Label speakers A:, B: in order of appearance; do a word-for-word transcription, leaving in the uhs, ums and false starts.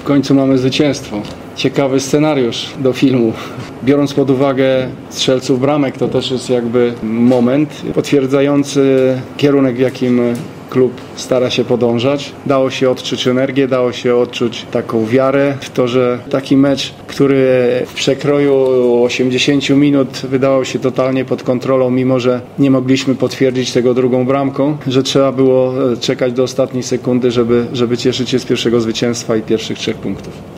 A: końcu mamy zwycięstwo. Ciekawy scenariusz do filmu. Biorąc pod uwagę strzelców bramek, to też jest jakby moment potwierdzający kierunek, w jakim klub stara się podążać. Dało się odczuć energię, dało się odczuć taką wiarę w to, że taki mecz, który w przekroju osiemdziesięciu minut wydawał się totalnie pod kontrolą, mimo że nie mogliśmy potwierdzić tego drugą bramką, że trzeba było czekać do ostatniej sekundy, żeby, żeby cieszyć się z pierwszego zwycięstwa i pierwszych trzech punktów.